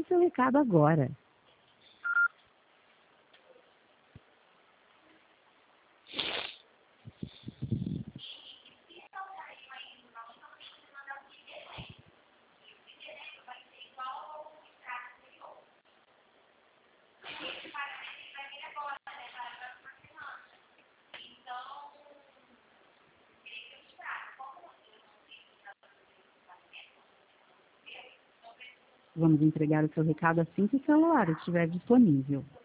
o seu recado agora. Vamos entregar o seu recado assim que o celular estiver disponível.